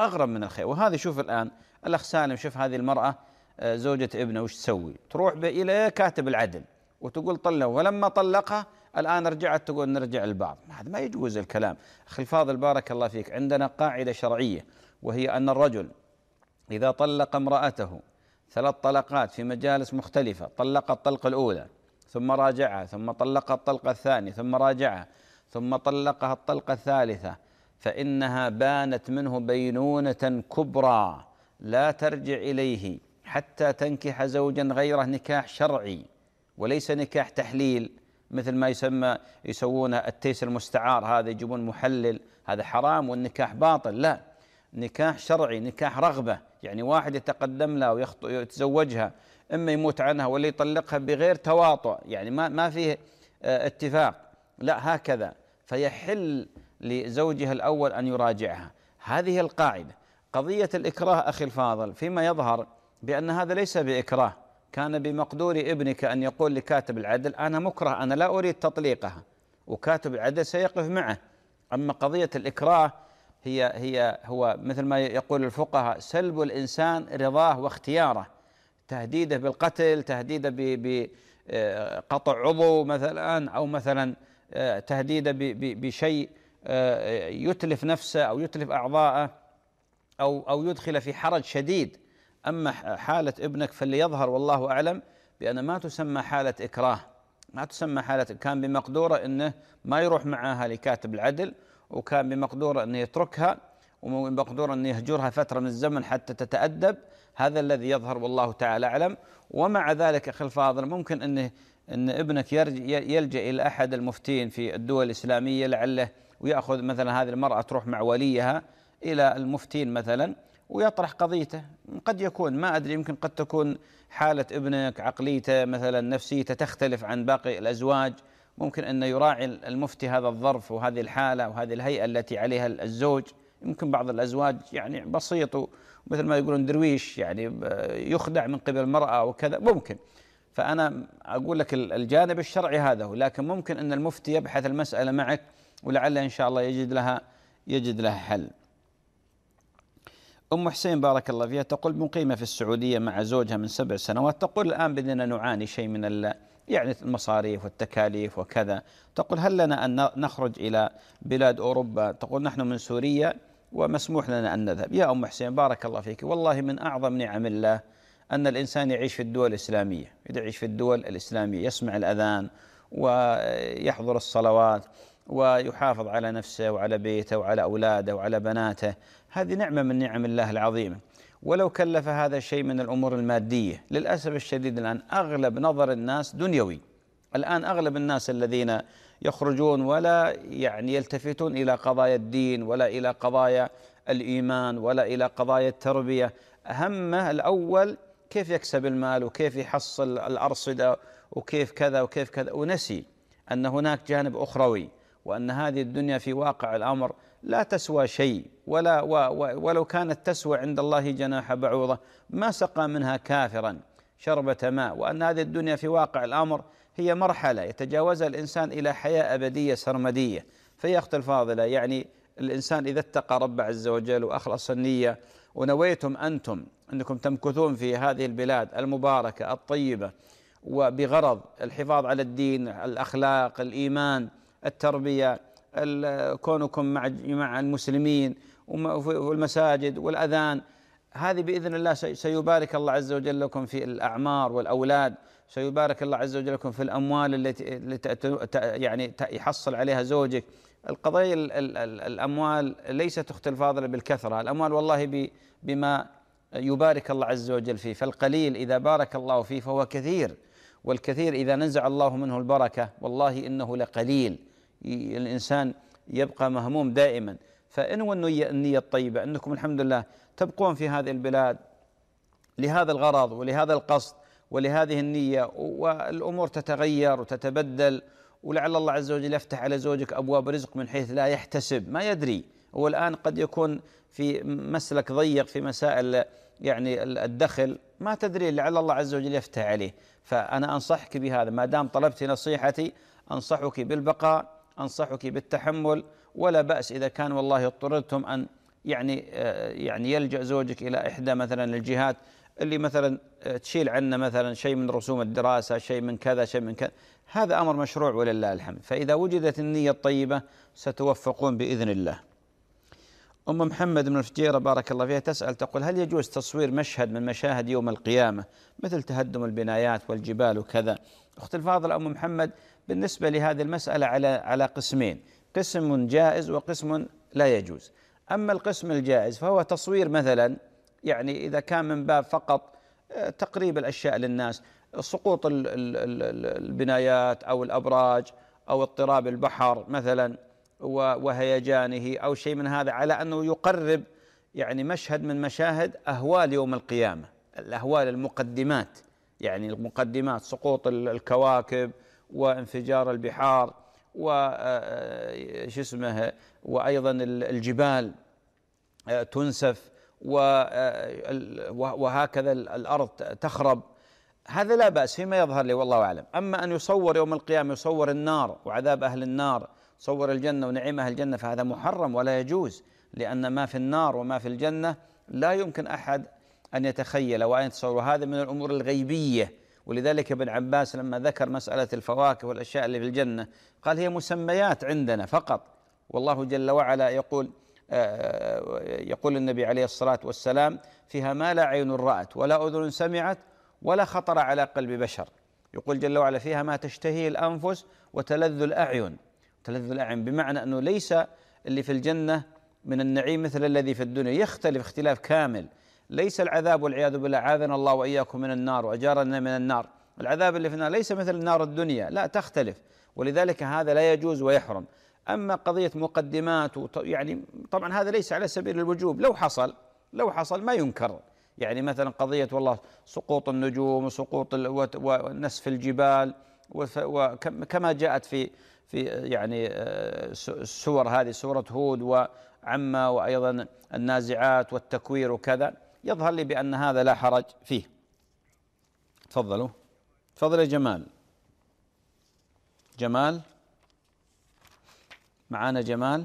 Speaker 1: وهذه شوف الآن الأخ سالم، شوف هذه المرأة زوجة ابنه وش تسوي؟ تروح إلى كاتب العدل وتقول طلق، ولما طلقها الآن رجعت تقول نرجع للبعض. هذا ما يجوز الكلام. أخي الفاضل بارك الله فيك، عندنا قاعدة شرعية وهي أن الرجل إذا طلق امرأته 3 طلقات في مجالس مختلفة، طلق الطلقة الأولى ثم راجعها ثم طلق الطلقة الثانية ثم راجعها ثم طلقها الطلقة الثالثة، فإنها بانت منه بينونة كبرى لا ترجع إليه حتى تنكح زوجا غيره، نكاح شرعي وليس نكاح تحليل مثل ما يسوون التيس المستعار، هذا يجيبون محلل، هذا حرام والنكاح باطل. لا، نكاح شرعي، نكاح رغبة، يعني واحد يتقدم لها ويتزوجها، إما يموت عنها ولا يطلقها بغير تواطؤ، يعني ما فيه اتفاق، لا هكذا، فيحل لزوجها الأول أن يراجعها. هذه القاعدة. قضية الإكراه أخي الفاضل فيما يظهر بأن هذا ليس بإكراه، كان بمقدور ابنك أن يقول لكاتب العدل أنا مكره، أنا لا أريد تطليقها، وكاتب العدل سيقف معه. أما قضية الإكراه هو مثل ما يقول الفقهاء سلب الإنسان رضاه واختياره، تهديده بالقتل، تهديده بقطع عضو مثلا، أو مثلا تهديده بشيء يتلف نفسه أو يتلف أعضاءه أو يدخل في حرج شديد. أما حالة ابنك فاللي يظهر والله أعلم بأن ما تسمى حالة إكراه، ما تسمى حالة، كان بمقدوره أنه ما يروح معها لكاتب العدل، وكان بمقدوره أنه يتركها، وبمقدوره أنه يهجرها فترة من الزمن حتى تتأدب. هذا الذي يظهر والله تعالى أعلم. ومع ذلك أخي الفاضل ممكن أن ابنك يلجأ إلى أحد المفتين في الدول الإسلامية لعله ويأخذ مثلا هذه المرأة تروح مع وليها إلى المفتين مثلا ويطرح قضيته. قد يكون ما أدري، يمكن قد تكون حالة ابنك عقليته مثلا نفسيته تختلف عن باقي الأزواج، ممكن أن يراعي المفتي هذا الظرف وهذه الحالة وهذه الهيئة التي عليها الزوج. يمكن بعض الأزواج يعني بسيط ومثل ما يقولون درويش، يعني يخدع من قبل المرأة وكذا، ممكن. فأنا أقول لك الجانب الشرعي هذا هو، لكن ممكن أن المفتي يبحث المسألة معك ولعل إن شاء الله يجد لها حل. أم حسين بارك الله فيها تقول مقيمة في السعودية مع زوجها من 7 سنوات، تقول الآن بدنا نعاني شيء من يعني المصاريف والتكاليف وكذا. تقول هل لنا أن نخرج إلى بلاد أوروبا؟ تقول نحن من سوريا ومسموح لنا أن نذهب. يا أم حسين بارك الله فيك، والله من أعظم نعم الله أن الإنسان يعيش في الدول الإسلامية. إذا يعيش في الدول الإسلامية يسمع الأذان ويحضر الصلوات ويحافظ على نفسه وعلى بيته وعلى أولاده وعلى بناته، هذه نعمة من نعم الله العظيمة. ولو كلف هذا شيء من الأمور المادية، للأسف الشديد الآن أغلب نظر الناس دنيوي. الآن أغلب الناس الذين يخرجون ولا يعني يلتفتون إلى قضايا الدين ولا إلى قضايا الإيمان ولا إلى قضايا التربية، همه الأول كيف يكسب المال وكيف يحصل الأرصدة وكيف كذا وكيف كذا، ونسي أن هناك جانب أخروي، وأن هذه الدنيا في واقع الأمر لا تسوى شيء، ولو كانت تسوى عند الله جناح بعوضة ما سقى منها كافرا شربة ماء، وأن هذه الدنيا في واقع الأمر هي مرحلة يتجاوزها الإنسان إلى حياة أبدية سرمدية. فيا أختي الفاضلة، يعني الإنسان إذا اتقى رب عز وجل وأخلص النية ونويتم أنتم أنكم تمكثون في هذه البلاد المباركة الطيبة وبغرض الحفاظ على الدين، الأخلاق، الإيمان، التربية، كونكم مع المسلمين والمساجد والأذان، هذه بإذن الله سيبارك الله عز وجل لكم في الأعمار والأولاد، سيبارك الله عز وجل لكم في الأموال التي يعني يحصل عليها زوجك. القضية الأموال ليست أخت الفاضلة بالكثرة، الأموال والله بما يبارك الله عز وجل فيه، فالقليل إذا بارك الله فيه فهو كثير، والكثير إذا نزع الله منه البركة والله إنه لقليل. الإنسان يبقى مهموم دائما. فإنوا النية الطيبة أنكم الحمد لله تبقون في هذه البلاد لهذا الغرض ولهذا القصد ولهذه النية، والأمور تتغير وتتبدل، ولعل الله عز وجل يفتح على زوجك أبواب رزق من حيث لا يحتسب، ما يدري هو الآن قد يكون في مسلك ضيق في مسائل يعني الدخل، ما تدري لعل الله عز وجل يفتح عليه. فأنا أنصحك بهذا، ما دام طلبت نصيحتي أنصحك بالبقاء، أنصحك بالتحمل، ولا بأس إذا كان والله اضطررتم أن يعني يلجأ زوجك إلى إحدى مثلا الجهات اللي مثلا تشيل عنا مثلا شيء من رسوم الدراسة، شيء من كذا، شيء من كذا، هذا أمر مشروع ولله الحمد. فإذا وجدت النية الطيبة ستوفقون بإذن الله. أم محمد من الفجيرة بارك الله فيها تسأل تقول: هل يجوز تصوير مشهد من مشاهد يوم القيامة مثل تهدم البنايات والجبال وكذا؟ أخت الفاضلة أم محمد، بالنسبة لهذه المسألة على قسمين، قسم جائز وقسم لا يجوز. أما القسم الجائز فهو تصوير مثلا يعني إذا كان من باب فقط تقريب الأشياء للناس، سقوط البنايات أو الأبراج أو اضطراب البحر مثلا وهيجانه أو شيء من هذا، على أنه يقرب يعني مشهد من مشاهد أهوال يوم القيامة، الأهوال المقدمات، يعني المقدمات سقوط الكواكب وانفجار البحار وأيضا الجبال تنسف وهكذا الأرض تخرب، هذا لا بأس فيما يظهر لي والله أعلم. أما أن يصور يوم القيامة، يصور النار وعذاب أهل النار، صور الجنة ونعيم أهل الجنة، فهذا محرم ولا يجوز، لأن ما في النار وما في الجنة لا يمكن أحد أن يتخيل وأن يتصور، هذا من الأمور الغيبية. ولذلك ابن عباس لما ذكر مسألة الفواكه والأشياء اللي في الجنة قال هي مسميات عندنا فقط، والله جل وعلا يقول النبي عليه الصلاة والسلام: فيها ما لا عين رأت ولا أذن سمعت ولا خطر على قلب بشر. يقول جل وعلا: فيها ما تشتهيه الأنفس وتلذ الأعين. تلذ الأعين بمعنى أنه ليس اللي في الجنة من النعيم مثل الذي في الدنيا، يختلف اختلاف كامل. ليس العذاب والعياذ بالله، عاذنا الله وإياكم من النار وأجارنا من النار، العذاب اللي في النار ليس مثل نار الدنيا، لا تختلف، ولذلك هذا لا يجوز ويحرم. أما قضية مقدمات يعني طبعا هذا ليس على سبيل الوجوب، لو حصل ما ينكر، يعني مثلا قضية والله سقوط النجوم وسقوط ونسف الجبال وكما جاءت في يعني السور هذه، سورة هود وعما وأيضا النازعات والتكوير وكذا، يظهر لي بأن هذا لا حرج فيه. تفضلوا. تفضل يا جمال معانا. جمال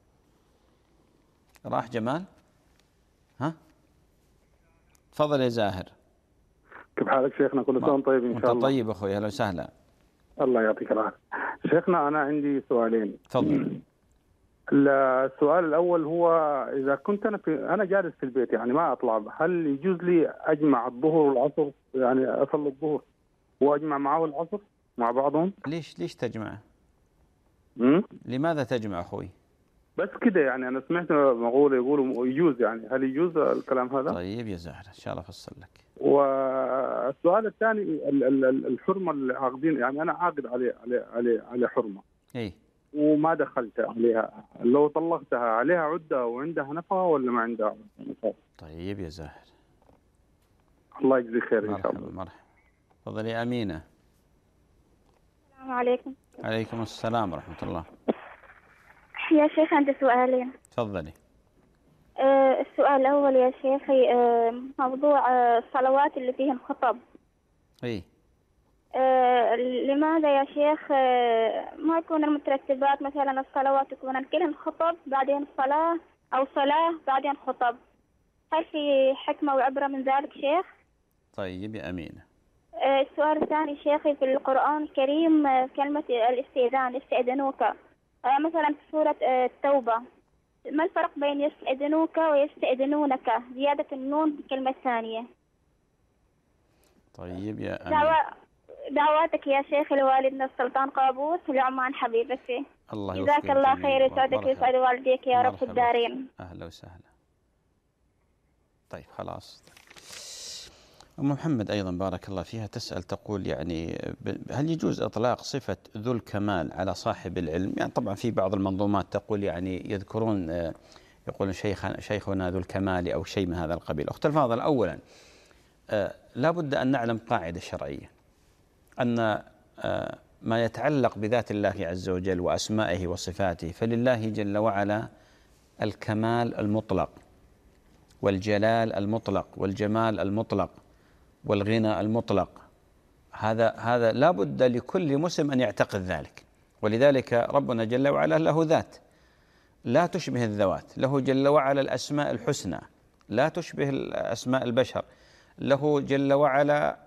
Speaker 1: راح جمال؟ ها؟ تفضل يا زاهر.
Speaker 9: كيف حالك شيخنا؟ كل سنة طيب إن شاء الله.
Speaker 1: طيب أخوي، أهلا وسهلا.
Speaker 9: الله يعطيك العافية شيخنا. أنا عندي سؤالين.
Speaker 1: تفضل.
Speaker 9: السؤال الأول هو إذا كنت أنا جالس في البيت يعني ما أطلع، هل يجوز لي أجمع الظهر والعصر، يعني أصلي الظهر وأجمع معه العصر مع بعضهم؟
Speaker 1: ليش تجمع؟ لماذا تجمع أخوي؟
Speaker 9: بس كده يعني أنا سمعت يقولوا يجوز، يعني هل يجوز الكلام هذا؟
Speaker 1: طيب يا زهرة إن شاء الله أفصل لك.
Speaker 9: والسؤال الثاني الحرمة اللي عاقدين، يعني أنا عاقد عليه حرمة وما دخلت عليها، لو طلقتها عليها عدة وعندها نفقة ولا ما عندها نفقة؟
Speaker 1: طيب يا زاهر
Speaker 9: الله يجزيك خير إن شاء الله.
Speaker 1: مرحبا. تفضلي يا أمينة.
Speaker 10: السلام عليكم.
Speaker 1: عليكم السلام ورحمة الله.
Speaker 10: يا شيخ عندي سؤالين.
Speaker 1: تفضلي.
Speaker 10: السؤال الأول يا شيخي موضوع الصلوات اللي فيهم خطب. لماذا يا شيخ ما يكون المترتبات مثلا الصلوات تكون كلهن خطب بعدين صلاة أو صلاة بعدين خطب؟ هل في حكمة وعبرة من ذلك شيخ؟
Speaker 1: طيب يا أمينة.
Speaker 10: السؤال الثاني شيخي، في القرآن الكريم كلمة الاستئذان يستأذنوك مثلا في سورة التوبة، ما الفرق بين يستأذنوك ويستأذنونك؟ زيادة النون في الكلمة الثانية.
Speaker 1: طيب يا أمينة.
Speaker 10: دعواتك يا شيخ لوالدنا السلطان قابوس لعمان حبيبتي.
Speaker 1: الله
Speaker 10: جزاك الله خير، يسعدك ويسعد والديك يا رب في الدارين.
Speaker 1: أهلا وسهلا. طيب خلاص. أم محمد أيضا بارك الله فيها تسأل تقول يعني هل يجوز إطلاق صفة ذو الكمال على صاحب العلم؟ يعني طبعا في بعض المنظومات تقول يعني يذكرون يقولون شيخنا ذو الكمال أو شيء من هذا القبيل. أخت الفاضل، أولا لا بد أن نعلم قاعدة شرعية أن ما يتعلق بذات الله عز وجل وأسمائه وصفاته فلله جل وعلا الكمال المطلق والجلال المطلق والجمال المطلق والغنى المطلق. هذا لا بد لكل مسلم أن يعتقد ذلك. ولذلك ربنا جل وعلا له ذات لا تشبه الذوات، له جل وعلا الأسماء الحسنى لا تشبه أسماء البشر، له جل وعلا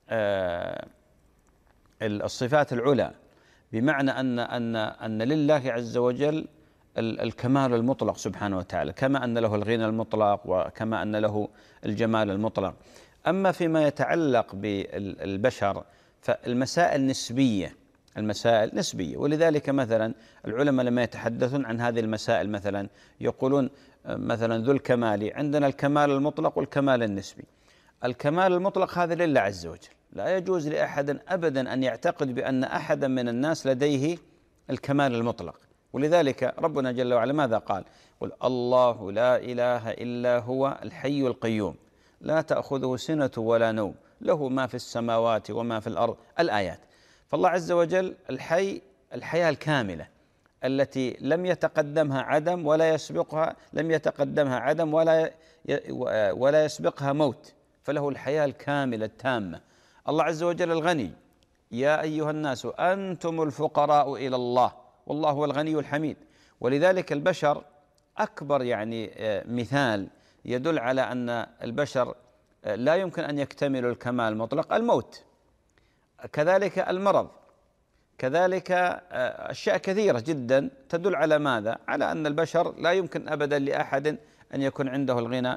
Speaker 1: الصفات العلى، بمعنى أن لله عز وجل الكمال المطلق سبحانه وتعالى، كما أن له الغنى المطلق وكما أن له الجمال المطلق. أما فيما يتعلق بالبشر فالمسائل نسبية، المسائل نسبية. ولذلك مثلا العلماء لما يتحدثون عن هذه المسائل مثلا يقولون مثلا ذو الكمال، عندنا الكمال المطلق والكمال النسبي. الكمال المطلق هذا لله عز وجل، لا يجوز لأحد أبدا أن يعتقد بأن أحدا من الناس لديه الكمال المطلق. ولذلك ربنا جل وعلا ماذا قال؟ قل الله لا إله إلا هو الحي القيوم لا تأخذه سنة ولا نوم له ما في السماوات وما في الأرض، الآيات. فالله عز وجل الحي، الحياة الكاملة التي لم يتقدمها عدم ولا يسبقها، لم يتقدمها عدم ولا يسبقها موت، فله الحياة الكاملة التامة. الله عز وجل الغني، يا أيها الناس أنتم الفقراء إلى الله والله هو الغني الحميد. ولذلك البشر أكبر يعني مثال يدل على أن البشر لا يمكن أن يكتملوا الكمال المطلق الموت، كذلك المرض، كذلك أشياء كثيرة جدا تدل على ماذا؟ على أن البشر لا يمكن أبدا لأحد أن يكون عنده الغنى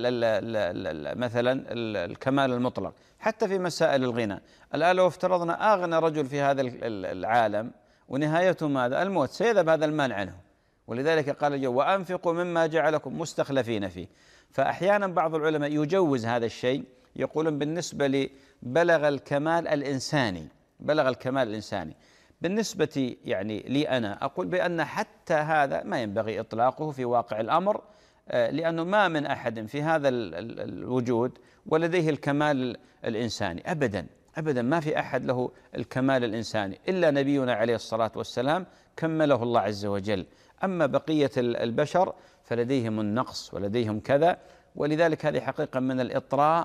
Speaker 1: مثلا الكمال المطلق. حتى في مسائل الغنى الآن لو افترضنا أغنى رجل في هذا العالم ونهايته ماذا؟ الموت، سيذهب هذا المال عنه. ولذلك قال جل وأنفقوا مما جعلكم مستخلفين فيه. فأحيانا بعض العلماء يجوز هذا الشيء، يقولون بالنسبة لبلغ الكمال الإنساني، بلغ الكمال الإنساني. بالنسبة يعني لي أنا أقول بأن حتى هذا ما ينبغي إطلاقه في واقع الأمر، لأنه ما من أحد في هذا الوجود ولديه الكمال الإنساني أبدا أبدا، ما في أحد له الكمال الإنساني إلا نبينا عليه الصلاة والسلام كمله الله عز وجل. أما بقية البشر فلديهم النقص ولديهم كذا. ولذلك هذه حقيقة من الإطراء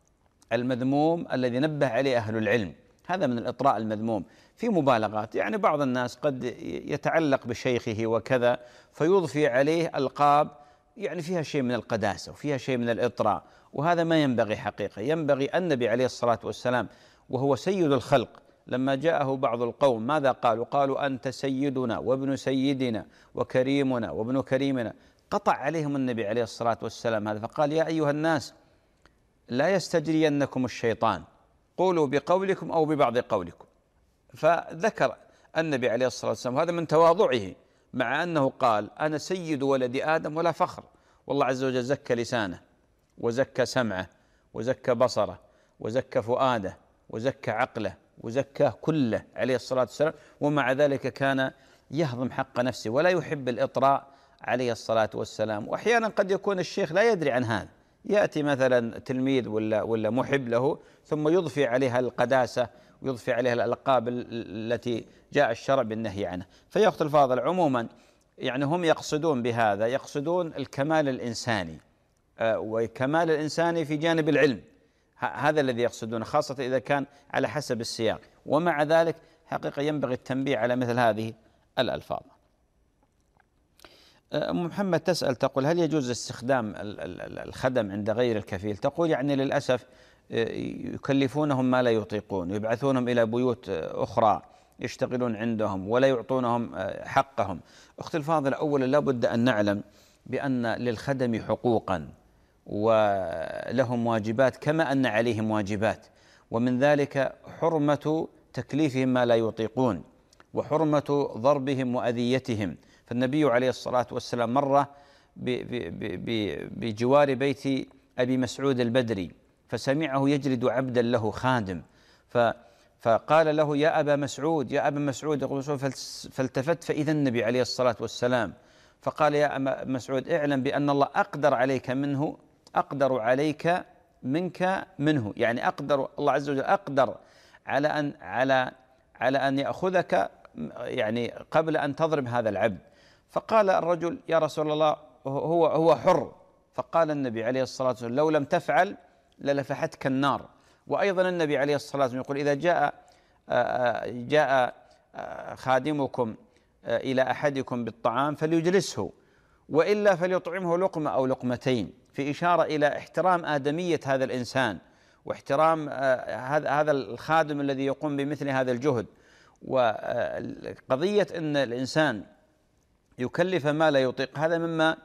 Speaker 1: المذموم الذي نبه عليه أهل العلم، هذا من الإطراء المذموم في مبالغات. يعني بعض الناس قد يتعلق بشيخه وكذا فيضفي عليه ألقاب يعني فيها شيء من القداسة وفيها شيء من الإطراء، وهذا ما ينبغي حقيقة. ينبغي النبي عليه الصلاة والسلام وهو سيد الخلق لما جاءه بعض القوم ماذا قالوا؟ قالوا أنت سيدنا وابن سيدنا وكريمنا وابن كريمنا. قطع عليهم النبي عليه الصلاة والسلام هذا، فقال يا أيها الناس لا يستجرينكم الشيطان، قولوا بقولكم أو ببعض قولكم. فذكر النبي عليه الصلاة والسلام هذا من تواضعه، مع أنه قال أنا سيد ولد آدم ولا فخر. والله عز وجل زكى لسانه وزكى سمعه وزكى بصره وزكى فؤاده وزكى عقله وزكاه كله عليه الصلاة والسلام، ومع ذلك كان يهضم حق نفسه ولا يحب الإطراء عليه الصلاة والسلام. وأحيانا قد يكون الشيخ لا يدري عن هذا، يأتي مثلا تلميذ ولا محب له ثم يضفي عليها القداسة ويضفي عليها الألقاب التي جاء الشرع بالنهي عنها. فيا أخت الفاضل عموما يعني هم يقصدون بهذا، يقصدون الكمال الإنساني وكمال الإنساني في جانب العلم، هذا الذي يقصدونه، خاصة إذا كان على حسب السياق. ومع ذلك حقيقة ينبغي التنبيه على مثل هذه الألفاظ. أم محمد تسأل تقول: هل يجوز استخدام الخدم عند غير الكفيل؟ تقول يعني للأسف يكلفونهم ما لا يطيقون، يبعثونهم إلى بيوت أخرى يشتغلون عندهم ولا يعطونهم حقهم. أختي الفاضلة، أولا لا بد أن نعلم بأن للخدم حقوقا ولهم واجبات كما أن عليهم واجبات، ومن ذلك حرمة تكليفهم ما لا يطيقون وحرمة ضربهم وأذيتهم. فالنبي عليه الصلاة والسلام مر بجوار بيت أبي مسعود البدري فسمعه يجلد عبدا له خادم، فقال له: يا أبا مسعود، يا أبا مسعود. يقول فالتفت فإذا النبي عليه الصلاة والسلام، فقال: يا أبا مسعود، اعلم بأن الله أقدر عليك منك منه، يعني الله عز وجل أقدر على أن يأخذك يعني قبل أن تضرب هذا العبد. فقال الرجل: يا رسول الله، هو حر. فقال النبي عليه الصلاة والسلام: لو لم تفعل للفحتك النار. وأيضا النبي عليه الصلاة والسلام يقول: إذا جاء خادمكم إلى أحدكم بالطعام فليجلسه، وإلا فليطعمه لقمة أو لقمتين، في إشارة إلى احترام آدمية هذا الإنسان واحترام هذا الخادم الذي يقوم بمثل هذا الجهد. وقضية أن الإنسان يكلف ما لا يطيق هذا مما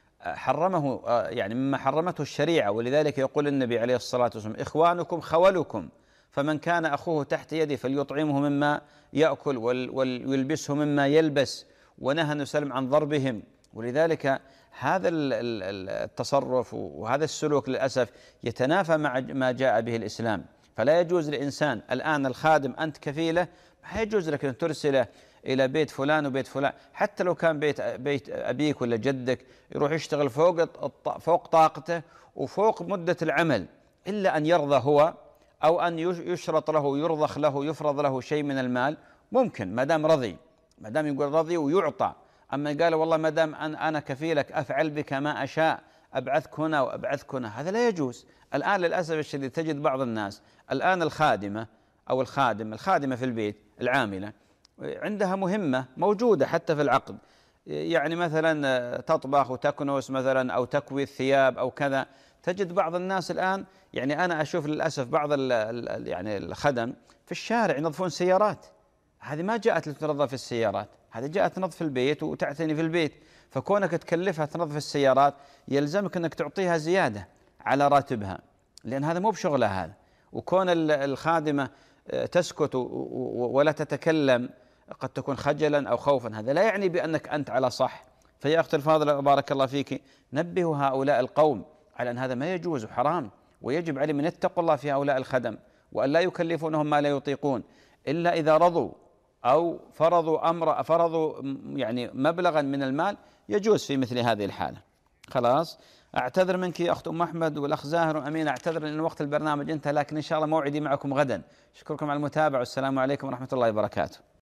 Speaker 1: حرمته الشريعة. ولذلك يقول النبي عليه الصلاة والسلام: إخوانكم خولكم، فمن كان أخوه تحت يده فليطعمه مما يأكل ويلبسه مما يلبس، ونهى النبي صلى الله عليه وسلم عن ضربهم. ولذلك هذا التصرف وهذا السلوك للأسف يتنافى مع ما جاء به الإسلام. فلا يجوز لإنسان الآن الخادم أنت كفيله، ما يجوز لك أن ترسله إلى بيت فلان وبيت فلان، حتى لو كان بيت أبيك ولا جدك، يروح يشتغل فوق طاقته وفوق مدة العمل، إلا أن يرضى هو أو أن يشرط له، يرضخ له، يفرض له شيء من المال، ممكن ما دام رضي، ما دام يقول رضي ويعطى. أما قال والله ما دام أنا كفيلك أفعل بك ما أشاء، أبعثك هنا وأبعثك هنا، هذا لا يجوز. الآن للأسف الشديد تجد بعض الناس الآن الخادمة أو الخادمة في البيت العاملة عندها مهمة موجودة حتى في العقد، يعني مثلا تطبخ وتكنس مثلا أو تكوي الثياب أو كذا. تجد بعض الناس الآن، يعني أنا أشوف للأسف بعض يعني الخدم في الشارع ينظفون سيارات. هذه ما جاءت لتنظف السيارات، هذه جاءت تنظف البيت وتعتني في البيت. فكونك تكلفها تنظف السيارات يلزمك أنك تعطيها زيادة على راتبها، لأن هذا مو بشغلها هذا. وكون الخادمة تسكت ولا تتكلم قد تكون خجلا أو خوفا، هذا لا يعني بأنك أنت على صح. فيا أختي الفاضلة بارك الله فيك، نبهوا هؤلاء القوم على أن هذا ما يجوز وحرام، ويجب عليهم أن يتقوا الله في هؤلاء الخدم، وأن لا يكلفونهم ما لا يطيقون إلا إذا رضوا أو فرضوا يعني مبلغا من المال يجوز في مثل هذه الحالة. خلاص، أعتذر منك يا أخت أم أحمد والأخ زاهر وأمين، أعتذر لأن وقت البرنامج انتهى، لكن إن شاء الله موعدي معكم غدا. أشكركم على المتابعة، والسلام عليكم ورحمة الله وبركاته.